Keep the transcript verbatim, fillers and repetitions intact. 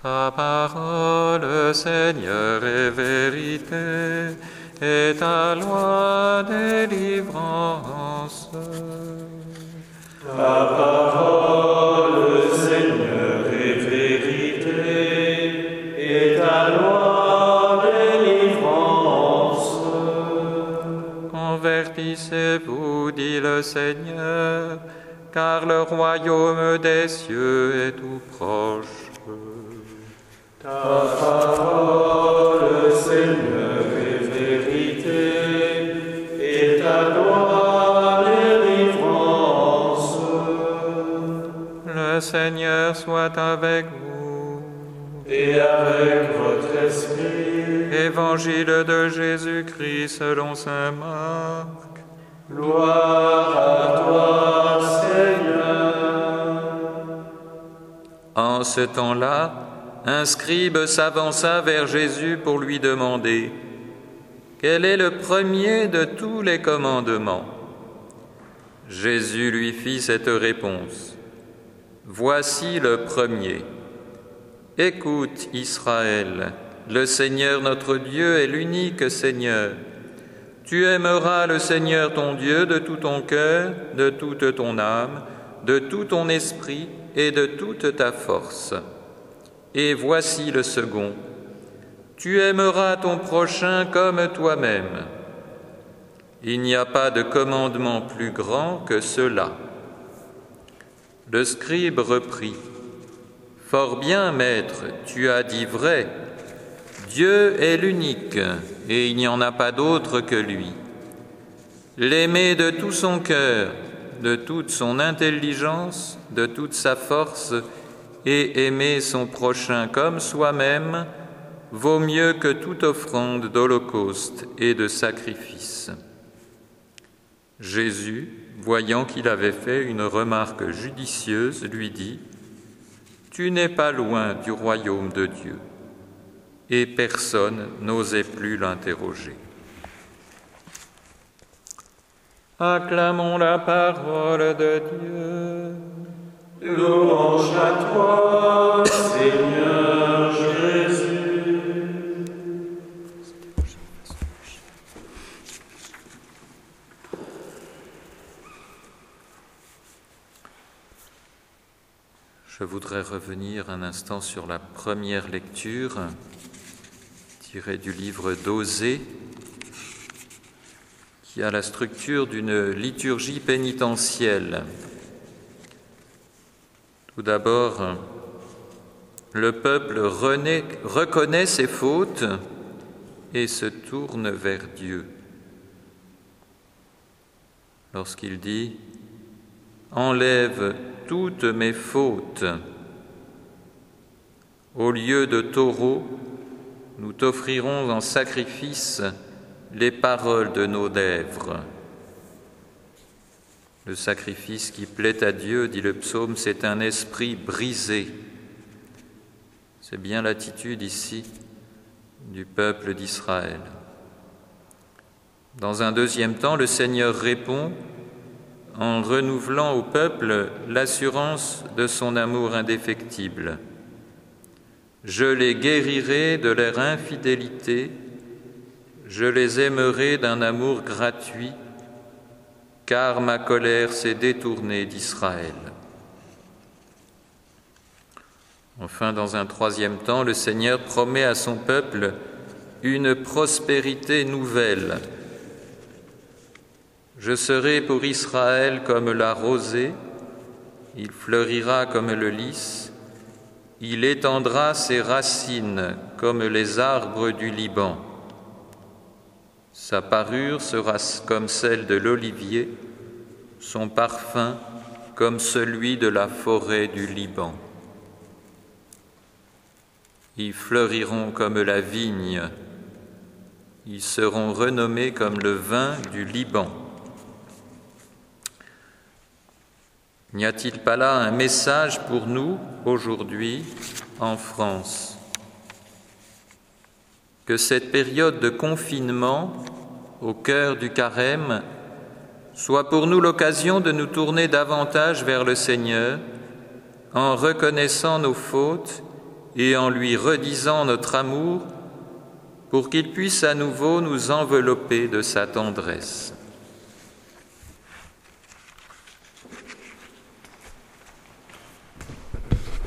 Ta parole, Seigneur, est vérité, et ta loi délivrance. Ta parole, Seigneur, est vérité, et ta loi délivrance. Convertissez-vous, dit le Seigneur, car le royaume des cieux est tout proche. Ta parole, Seigneur, est vérité, et ta loi délivrance. Le Seigneur soit avec vous. Et avec votre esprit. Évangile de Jésus-Christ selon saint Marc. Gloire à toi, Seigneur. En ce temps-là, un scribe s'avança vers Jésus pour lui demander « Quel est le premier de tous les commandements ?» Jésus lui fit cette réponse « Voici le premier. Écoute, Israël, le Seigneur notre Dieu est l'unique Seigneur. Tu aimeras le Seigneur ton Dieu de tout ton cœur, de toute ton âme, de tout ton esprit et de toute ta force. Et voici le second. Tu aimeras ton prochain comme toi-même. Il n'y a pas de commandement plus grand que cela. » Le scribe reprit. « Fort bien, maître, tu as dit vrai. Dieu est l'unique, et il n'y en a pas d'autre que lui. L'aimer de tout son cœur, de toute son intelligence, de toute sa force, et aimer son prochain comme soi-même, vaut mieux que toute offrande d'holocauste et de sacrifice. » Jésus, voyant qu'il avait fait une remarque judicieuse, lui dit « Tu n'es pas loin du royaume de Dieu. » Et personne n'osait plus l'interroger. Acclamons la parole de Dieu. Louange à toi, Seigneur Jésus. Je voudrais revenir un instant sur la première lecture, tirée du livre d'Osée, qui a la structure d'une liturgie pénitentielle. Tout d'abord, le peuple renaît, reconnaît ses fautes et se tourne vers Dieu. Lorsqu'il dit « Enlève toutes mes fautes. Au lieu de taureaux, nous t'offrirons en sacrifice les paroles de nos lèvres. » Le sacrifice qui plaît à Dieu, dit le psaume, c'est un esprit brisé. C'est bien l'attitude ici du peuple d'Israël. Dans un deuxième temps, le Seigneur répond en renouvelant au peuple l'assurance de son amour indéfectible. « Je les guérirai de leur infidélité, je les aimerai d'un amour gratuit, car ma colère s'est détournée d'Israël. » Enfin, dans un troisième temps, le Seigneur promet à son peuple une prospérité nouvelle. « Je serai pour Israël comme la rosée, il fleurira comme le lys, il étendra ses racines comme les arbres du Liban. Sa parure sera comme celle de l'olivier, son parfum comme celui de la forêt du Liban. Ils fleuriront comme la vigne, ils seront renommés comme le vin du Liban. » N'y a-t-il pas là un message pour nous aujourd'hui en France? Que cette période de confinement au cœur du carême soit pour nous l'occasion de nous tourner davantage vers le Seigneur en reconnaissant nos fautes et en lui redisant notre amour, pour qu'il puisse à nouveau nous envelopper de sa tendresse.